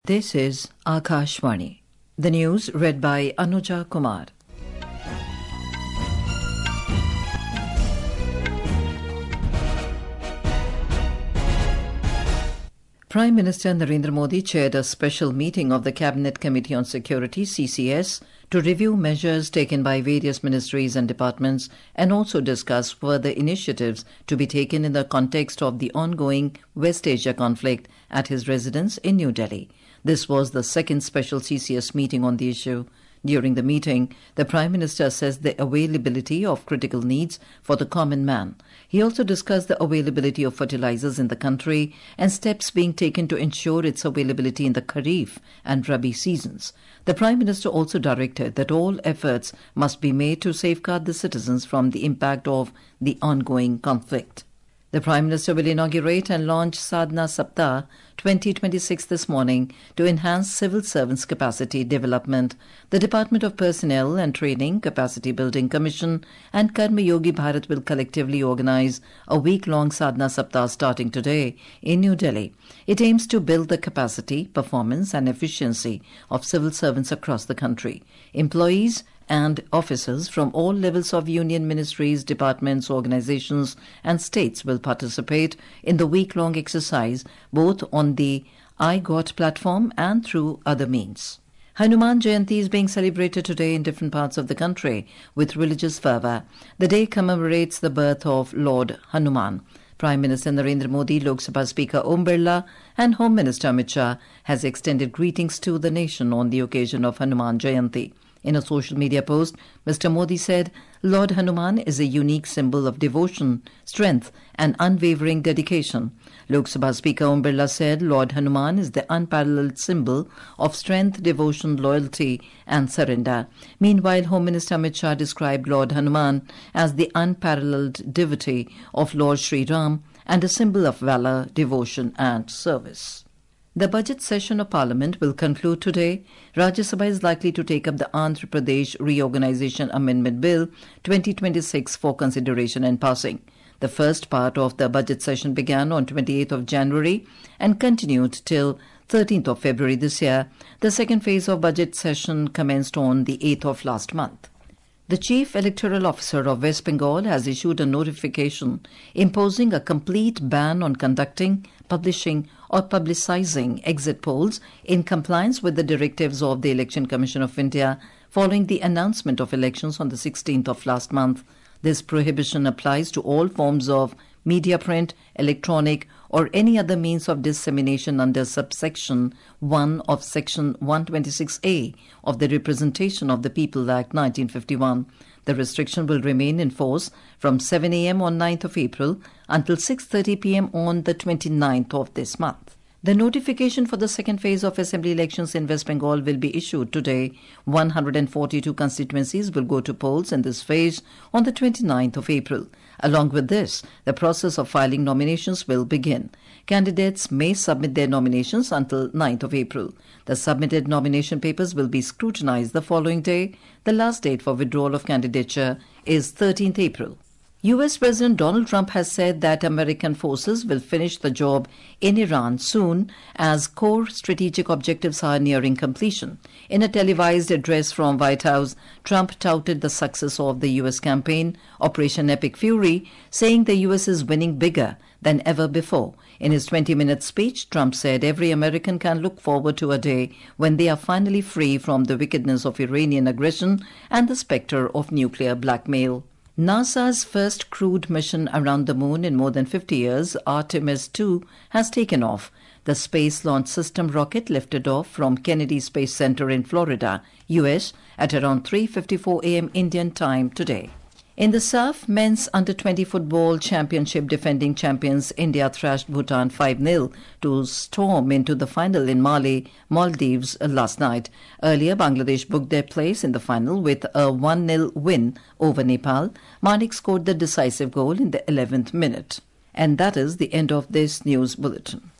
This is Akashvani. The news read by Anuja Kumar. Prime Minister Narendra Modi chaired a special meeting of the Cabinet Committee on Security (CCS) to review measures taken by various ministries and departments and also discuss further initiatives to be taken in the context of the ongoing West Asia conflict at his residence in New Delhi. This was the second special CCS meeting on the issue. During the meeting, the Prime Minister assessed the availability of critical needs for the common man. He also discussed the availability of fertilizers in the country and steps being taken to ensure its availability in the Kharif and Rabi seasons. The Prime Minister also directed that all efforts must be made to safeguard the citizens from the impact of the ongoing conflict. The Prime Minister will inaugurate and launch Sadhana Saptah 2026 this morning to enhance civil servants' capacity development. The Department of Personnel and Training, Capacity Building Commission and Karma Yogi Bharat will collectively organize a week-long Sadhana Saptah starting today in New Delhi. It aims to build the capacity, performance and efficiency of civil servants across the country. Employees and officers from all levels of union ministries, departments, organizations and states will participate in the week-long exercise both on the iGOT platform and through other means. Hanuman Jayanti is being celebrated today in different parts of the country with religious fervour. The day commemorates the birth of Lord Hanuman. Prime Minister Narendra Modi, Lok Sabha Speaker Om Birla and Home Minister Amit Shah has extended greetings to the nation on the occasion of Hanuman Jayanti. In a social media post, Mr. Modi said, Lord Hanuman is a unique symbol of devotion, strength and unwavering dedication. Lok Sabha Speaker Om Birla said, Lord Hanuman is the unparalleled symbol of strength, devotion, loyalty and surrender. Meanwhile, Home Minister Amit Shah described Lord Hanuman as the unparalleled devotee of Lord Sri Ram and a symbol of valour, devotion and service. The budget session of Parliament will conclude today. Rajya Sabha is likely to take up the Andhra Pradesh Reorganisation Amendment Bill 2026 for consideration and passing. The first part of the budget session began on 28th of January and continued till 13th of February this year. The second phase of budget session commenced on the 8th of last month. The Chief Electoral Officer of West Bengal has issued a notification imposing a complete ban on conducting, publishing or publicizing exit polls in compliance with the directives of the Election Commission of India following the announcement of elections on the 16th of last month. This prohibition applies to all forms of media, print, electronic or any other means of dissemination under subsection 1 of section 126A of the Representation of the People Act 1951. The restriction will remain in force from 7 a.m. on 9th of April until 6:30 p.m. on the 29th of this month. The notification for the second phase of assembly elections in West Bengal will be issued today. 142 constituencies will go to polls in this phase on the 29th of April. Along with this, the process of filing nominations will begin. Candidates may submit their nominations until 9th of April. The submitted nomination papers will be scrutinized the following day. The last date for withdrawal of candidature is 13th April. U.S. President Donald Trump has said that American forces will finish the job in Iran soon as core strategic objectives are nearing completion. In a televised address from White House, Trump touted the success of the U.S. campaign, Operation Epic Fury, saying the U.S. is winning bigger than ever before. In his 20-minute speech, Trump said every American can look forward to a day when they are finally free from the wickedness of Iranian aggression and the specter of nuclear blackmail. NASA's first crewed mission around the moon in more than 50 years, Artemis 2, has taken off. The Space Launch System rocket lifted off from Kennedy Space Center in Florida, U.S. at around 3:54 a.m. Indian time today. In the SAF Men's Under-20 Football Championship, defending champions India thrashed Bhutan 5-0 to storm into the final in Mali, Maldives last night. Earlier, Bangladesh booked their place in the final with a 1-0 win over Nepal. Manik scored the decisive goal in the 11th minute. And that is the end of this news bulletin.